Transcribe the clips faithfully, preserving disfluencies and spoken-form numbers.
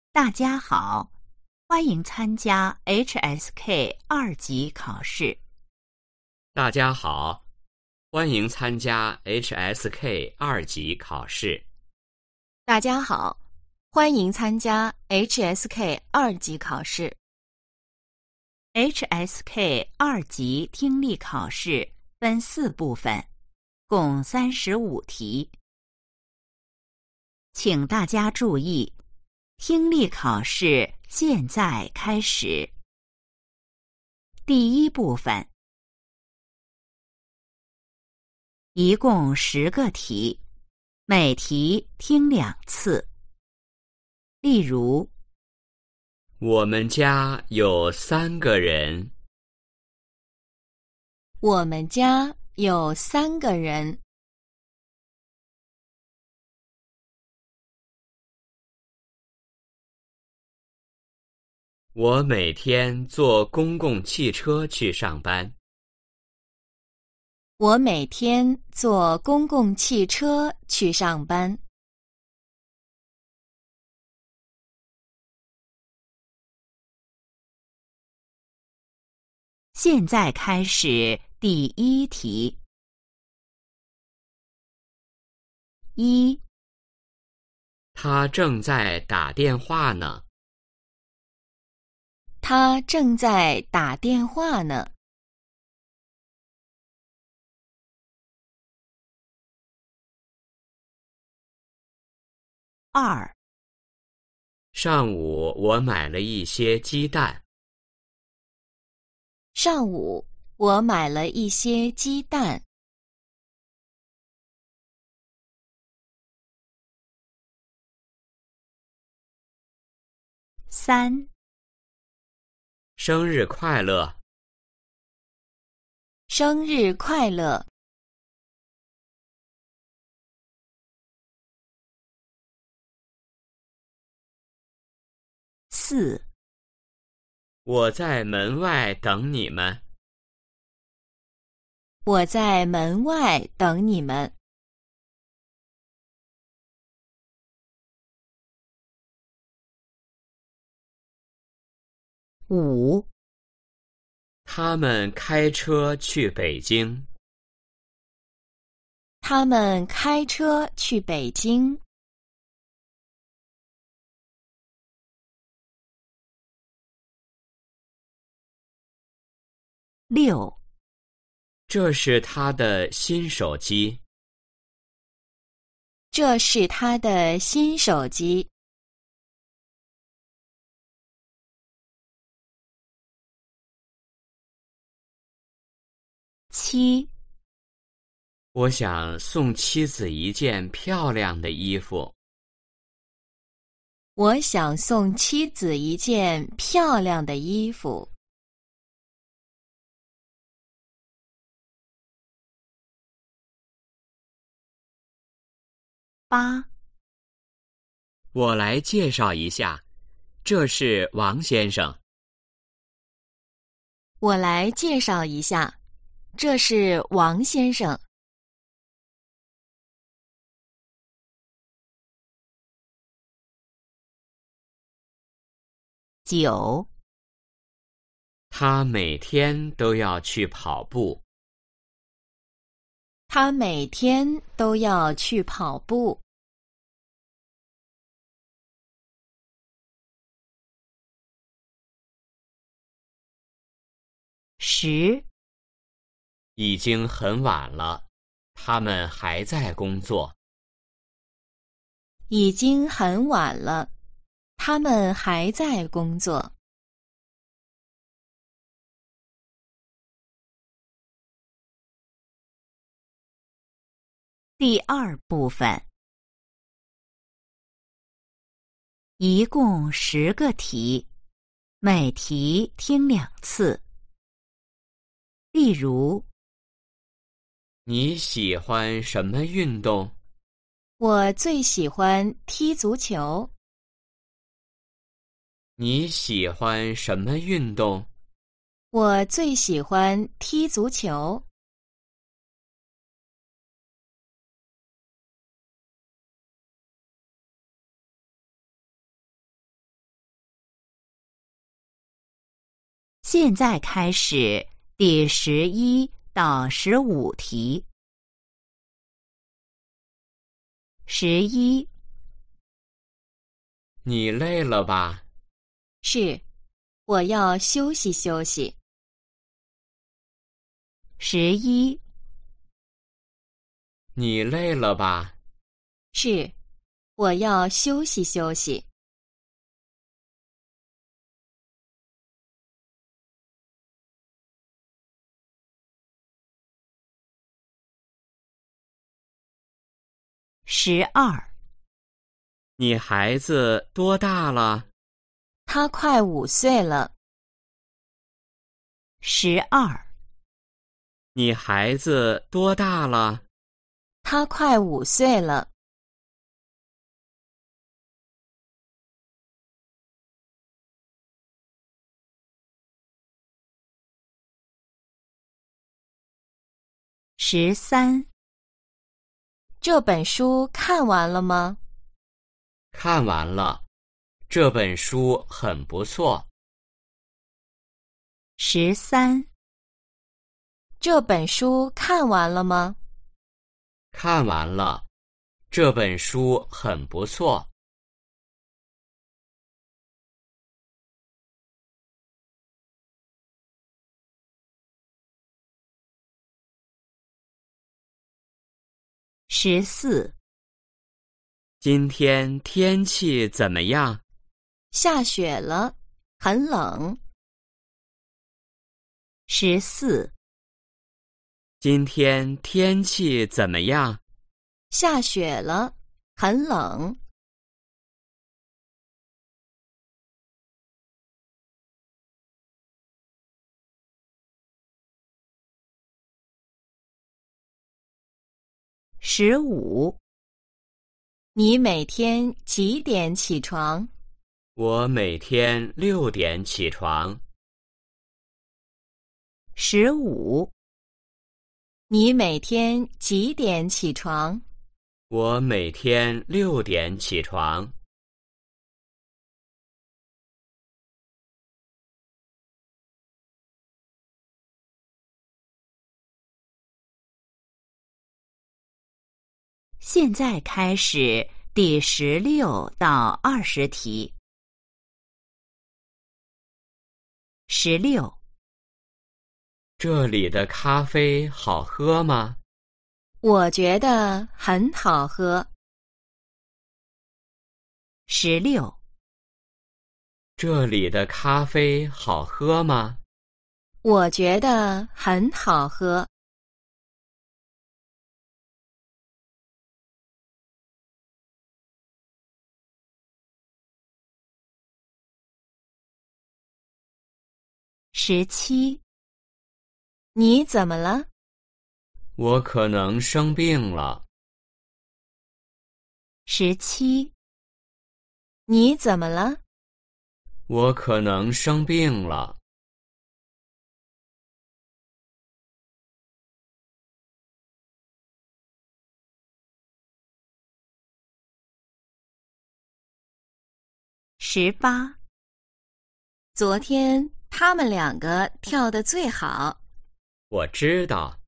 大家好，欢迎参加 H S K 二级考试。 大家好，欢迎参加 H S K 二级考试。 大家好，欢迎参加 H S K 二级考试。 H S K 二级听力考试分四部分，共三十五题。请大家注意，听力考试现在开始。第一部分，一共十个题，每题听两次。例如， 我们家有三个人。 我们家有三个人。 我每天坐公共汽车去上班。 我每天坐公共汽车去上班。 现在开始第一题。一， 他正在打电话呢。 他正在打电话呢。 二， 上午我买了一些鸡蛋。 上午我买了一些鸡蛋。 三， 生日快乐！ 生日快乐！ 四， 我在门外等你们。 我在门外等你们。 五， 他们开车去北京。 他们开车去北京。 六， 这是他的新手机。 这是他的新手机。 七， 我想送妻子一件漂亮的衣服。 我想送妻子一件漂亮的衣服。 八， 我来介绍一下，这是王先生。 我来介绍一下，这是王先生。 九， 他每天都要去跑步。 他每天都要去跑步。 十， 已经很晚了，他们还在工作。 已经很晚了，他们还在工作。 第二部分，一共十个题，每题听两次。例如， 你喜欢什么运动？ 我最喜欢踢足球。 你喜欢什么运动？ 我最喜欢踢足球。 现在开始第十一到十五题。十一， 你累了吧？ 是，我要休息休息。 十一， 你累了吧？ 是，我要休息休息。 十二， 你孩子多大了？ 他快五岁了。 十二， 你孩子多大了？ 他快五岁了。 十三， 这本书看完了吗？ 看完了，这本书很不错。 十三， 这本书看完了吗？ 看完了，这本书很不错。 十四， 今天天气怎么样？ 下雪了，很冷。 十四， 今天天气怎么样？ 下雪了，很冷。 十五， 你每天几点起床？ 我每天六点起床。 十五， 你每天几点起床？ 我每天六点起床。 现在开始第十六到二十题。十六， 这里的咖啡好喝吗？ 我觉得很好喝。 十六， 这里的咖啡好喝吗？ 我觉得很好喝。 十七， 你怎么了？ 我可能生病了。 十七， 你怎么了？ 我可能生病了。 十八， 昨天他们两个跳得最好。 我知道。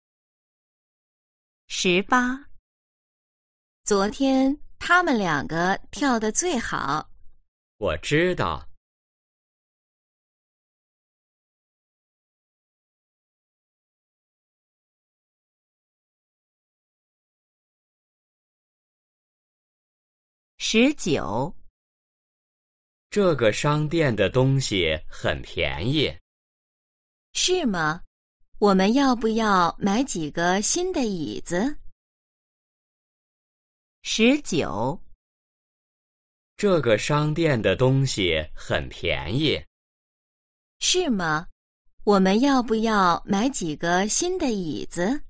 十八， 昨天他们两个跳得最好。 我知道。 十九， 这个商店的东西很便宜。 是吗？我们要不要买几个新的椅子？ 十九， 这个商店的东西很便宜。 是吗？我们要不要买几个新的椅子？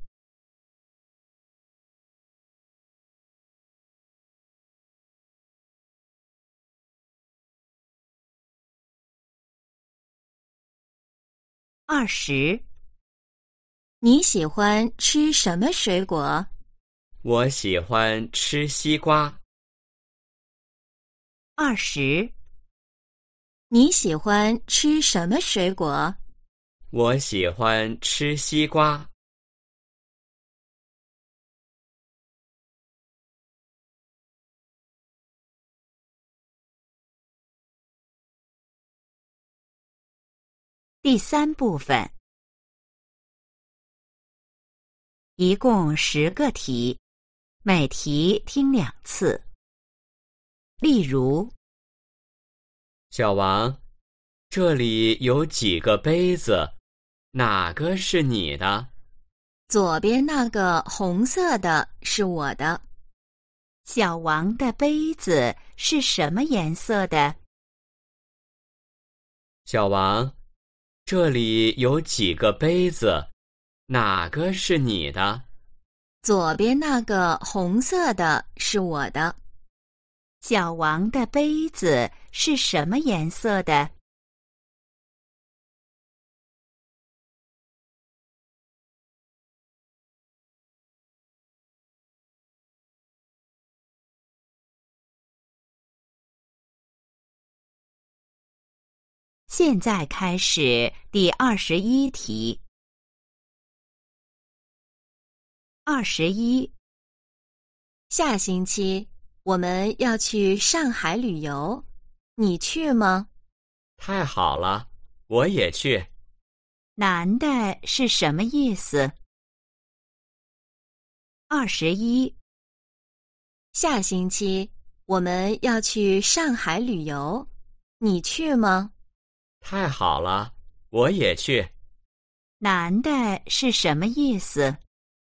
二十， 你喜欢吃什么水果？ 我喜欢吃西瓜。 二十， 你喜欢吃什么水果？ 我喜欢吃西瓜。 第三部分，一共十个题，每题听两次。例如， 小王，这里有几个杯子，哪个是你的？ 左边那个红色的是我的。 小王的杯子是什么颜色的？ 小王，这里有几个杯子，哪个是你的？ 左边那个红色的是我的。 小王的杯子是什么颜色的？现在开始第二十一题。二十一， 下星期我们要去上海旅游，你去吗？ 太好了，我也去。 男的是什么意思？二十一， 下星期我们要去上海旅游，你去吗？ 太好了，我也去。 男的是什么意思？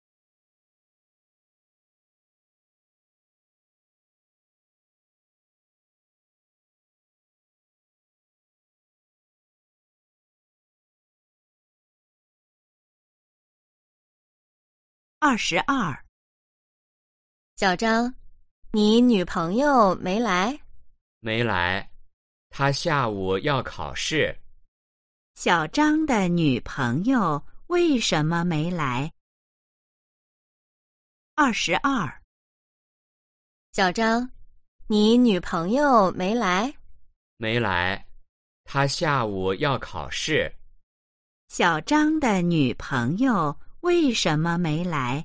二十二， 小张，你女朋友没来？ 没来，他下午要考试。 小张的女朋友为什么没来？二十二， 小张，你女朋友没来？ 没来，他下午要考试。 小张的女朋友为什么没来？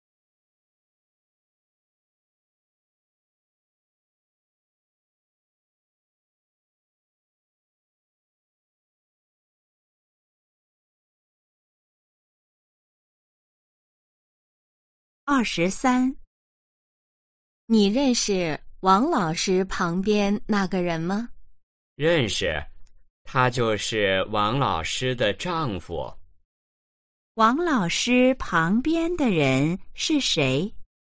二十三， 你认识王老师旁边那个人吗？ 认识，他就是王老师的丈夫。 王老师旁边的人是谁？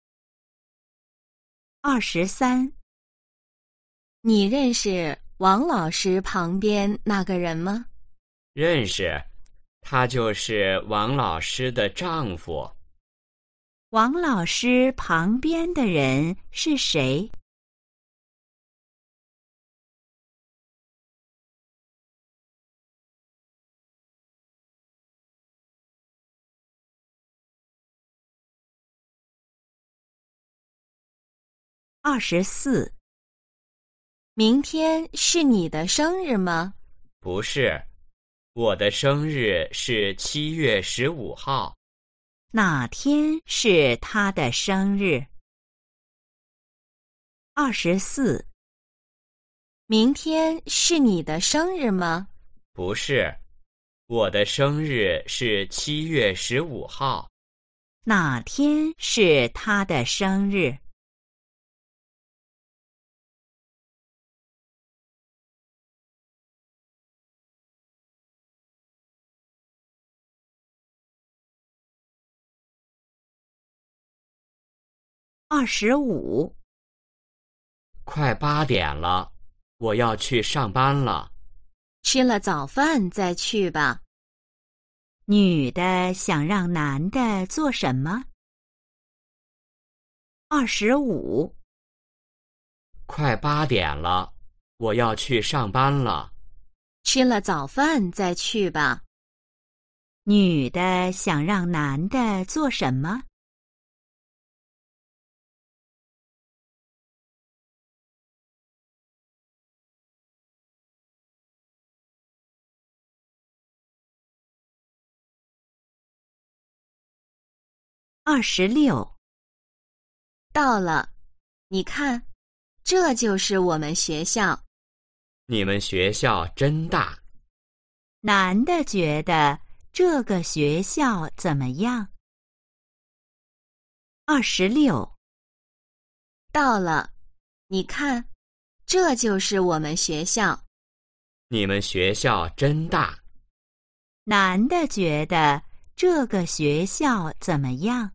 二十三， 你认识王老师旁边那个人吗？ 认识，他就是王老师的丈夫。 王老师旁边的人是谁？二十四， 明天是你的生日吗？ 不是，我的生日是七月十五号。 哪天是他的生日？二十四， 明天是你的生日吗？ 不是，我的生日是七月十五号。 哪天是他的生日？二十五， 快八点了，我要去上班了。 吃了早饭再去吧。 女的想让男的做什么？二十五， 快八点了，我要去上班了。 吃了早饭再去吧。 女的想让男的做什么？ 二十六。 到了，你看，这就是我们学校。 你们学校真大。 男的觉得这个学校怎么样？二十六。 到了，你看，这就是我们学校。 你们学校真大。 男的觉得这个学校怎么样？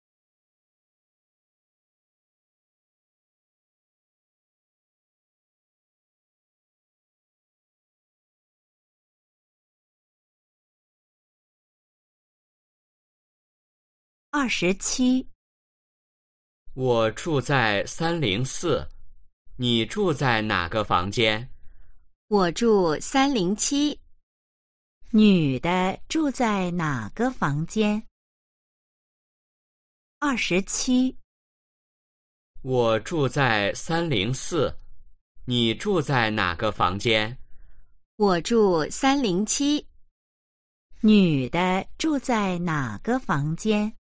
二十七。 我住在三零四，你住在哪个房间？ 我住三零七。 女的住在哪个房间？二十七。 我住在三零四，你住在哪个房间？ 我住三零七。 女的住在哪个房间？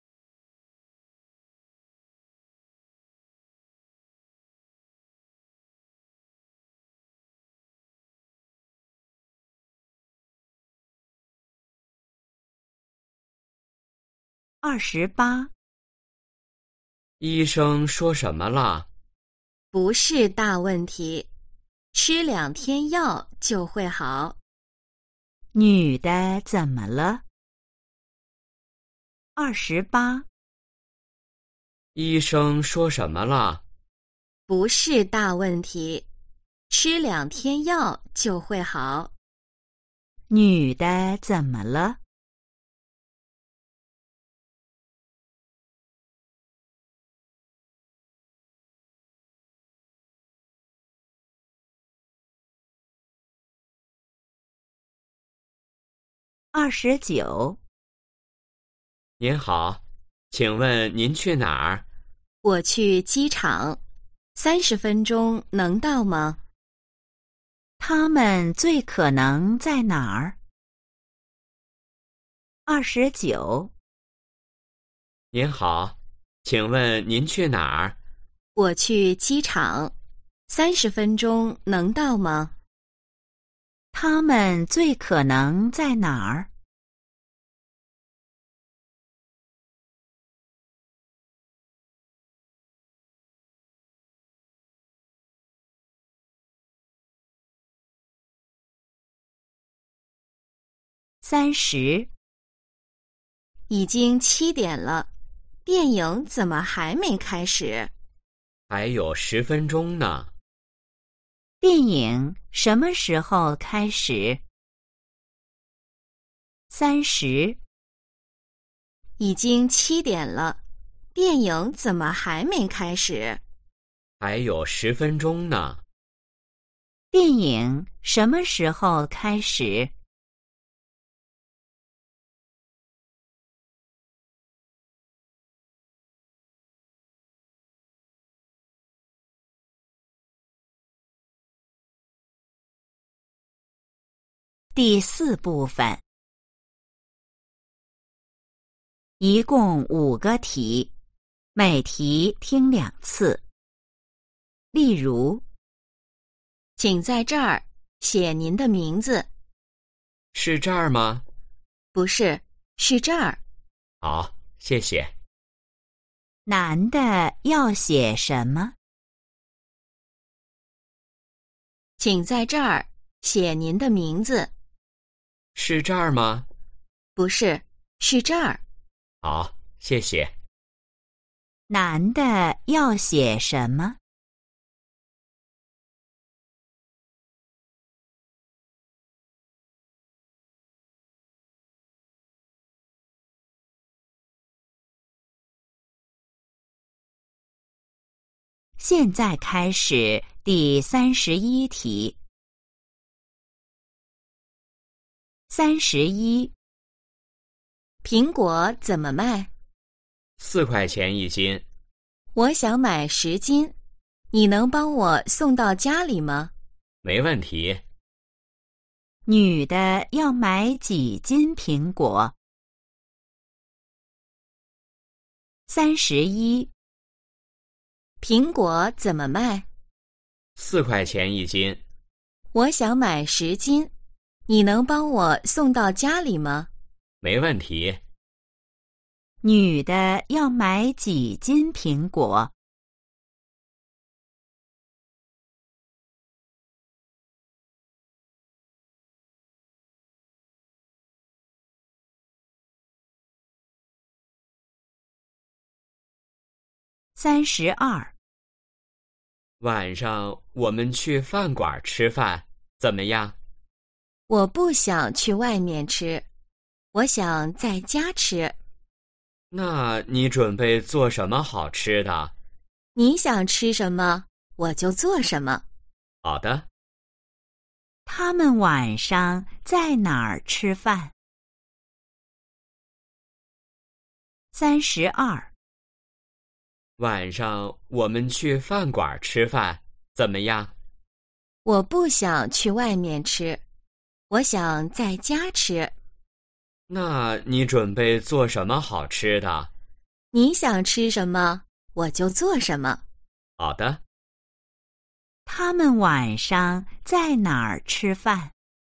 二十八。 医生说什么了？ 不是大问题，吃两天药就会好。 女的怎么了？二十八。 医生说什么了？ 不是大问题，吃两天药就会好。 女的怎么了？二十九。 您好，请问您去哪儿？ 我去机场，三十分钟能到吗？ 他们最可能在哪儿？二十九。 您好，请问您去哪儿？ 我去机场，三十分钟能到吗？ 他们最可能在哪儿？三十。 已经七点了，电影怎么还没开始？ 还有十分钟呢。 电影什么时候开始？三十。 已经七点了，电影怎么还没开始？ 还有十分钟呢。 电影什么时候开始？第四部分，一共五个题，每题听两次。例如， 请在这儿写您的名字。 是这儿吗？ 不是，是这儿。 好，谢谢。 男的要写什么？ 请在这儿写您的名字。 是这儿吗？ 不是，是这儿。 好，谢谢。 男的要写什么？现在开始第三十一题。三十一， 苹果怎么卖？ 四块钱一斤。 我想买十斤，你能帮我送到家里吗？ 没问题。 女的要买几斤苹果？ 三十一。 苹果怎么卖？ 四块钱一斤。 我想买十斤，你能帮我送到家里吗？ 没问题。 女的要买几斤苹果？三十二。 晚上我们去饭馆吃饭，怎么样？ 我不想去外面吃，我想在家吃。 那你准备做什么好吃的？ 你想吃什么，我就做什么。 好的。 他们晚上在哪儿吃饭？三十二。 晚上我们去饭馆吃饭，怎么样？ 我不想去外面吃，我想在家吃。 那你准备做什么好吃的？ 你想吃什么，我就做什么。 好的。 他们晚上在哪儿吃饭？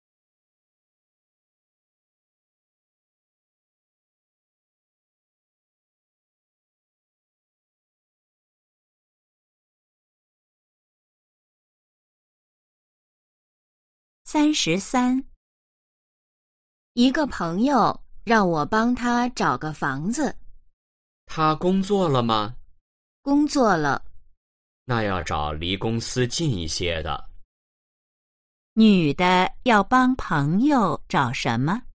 三十三。 一个朋友让我帮他找个房子。 他工作了吗？ 工作了。 那要找离公司近一些的。 女的要帮朋友找什么？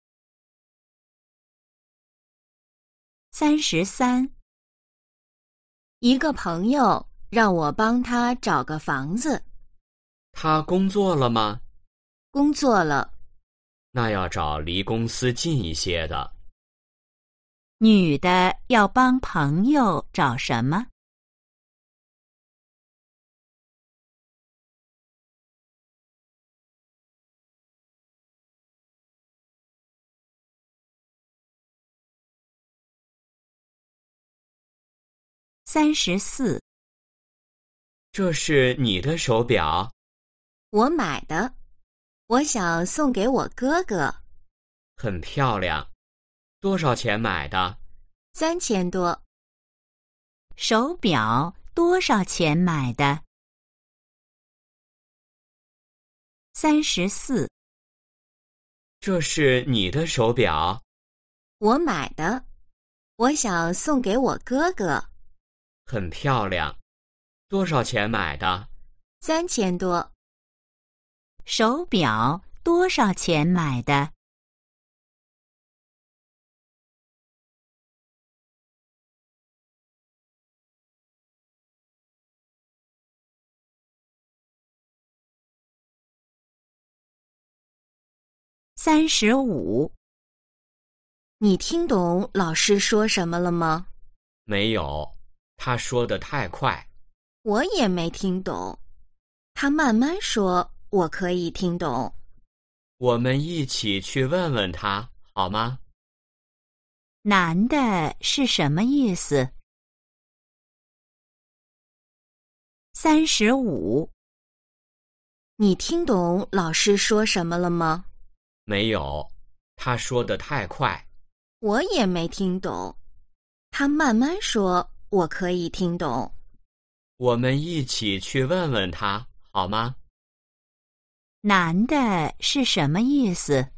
三十三。 一个朋友让我帮他找个房子。 他工作了吗？ 工作了。 那要找离公司近一些的。 女的要帮朋友找什么？三十四。 这是你的手表？ 我买的，我想送给我哥哥。 很漂亮。多少钱买的？ 三千多。 手表多少钱买的？三十四。 这是你的手表？ 我买的，我想送给我哥哥。 很漂亮。多少钱买的？ 三千多。 手表多少钱买的？三十五。 你听懂老师说什么了吗？ 没有，他说得太快。 我也没听懂，他慢慢说，我可以听懂。 我们一起去问问他，好吗？ 男的是什么意思？三十五。 你听懂老师说什么了吗？ 没有，他说得太快。 我也没听懂，他慢慢说，我可以听懂。 我们一起去问问他，好吗？ 男的是什么意思？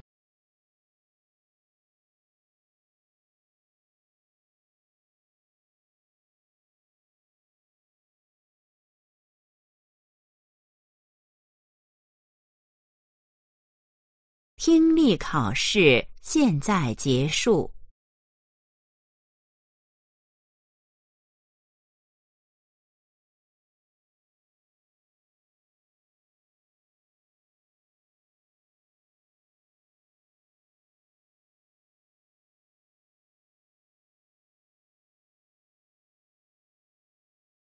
听力考试现在结束。